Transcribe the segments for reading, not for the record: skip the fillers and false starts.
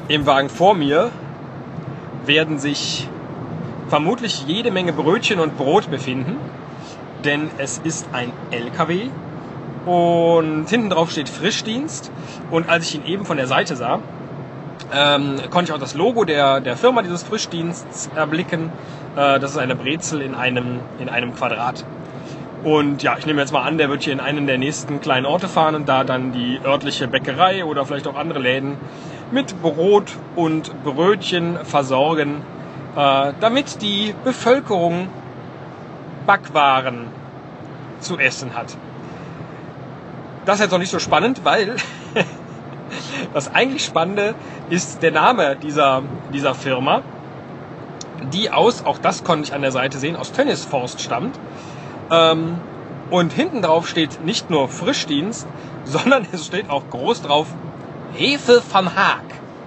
Im Wagen vor mir werden sich vermutlich jede Menge Brötchen und Brot befinden, denn es ist ein LKW und hinten drauf steht Frischdienst. Und als ich ihn eben von der Seite sah, konnte ich auch das Logo der Firma dieses Frischdienstes erblicken. Das ist eine Brezel in einem Quadrat. Und ja, ich nehme jetzt mal an, der wird hier in einen der nächsten kleinen Orte fahren und da dann die örtliche Bäckerei oder vielleicht auch andere Läden mit Brot und Brötchen versorgen, damit die Bevölkerung Backwaren zu essen hat. Das ist jetzt noch nicht so spannend, weil das eigentlich Spannende ist der Name dieser Firma, die auch das konnte ich an der Seite sehen, aus Tönnisforst stammt. Und hinten drauf steht nicht nur Frischdienst, sondern es steht auch groß drauf Hefe van Haag.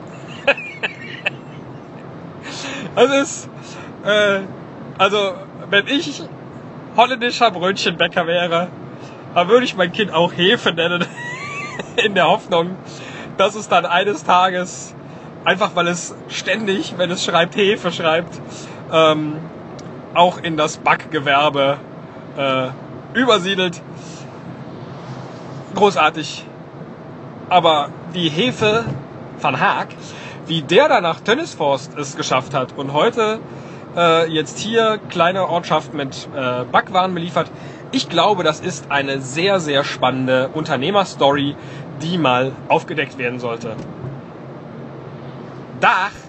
Das ist, also wenn ich holländischer Brötchenbäcker wäre, dann würde ich mein Kind auch Hefe nennen, in der Hoffnung, dass es dann eines Tages, einfach weil es ständig, wenn es schreibt Hefe schreibt, auch in das Backgewerbe übersiedelt. Großartig. Aber wie Hefe van Haag, wie der da nach Tönnisforst es geschafft hat und heute jetzt hier kleine Ortschaft mit Backwaren beliefert, ich glaube, das ist eine sehr, sehr spannende Unternehmerstory, die mal aufgedeckt werden sollte. Dag!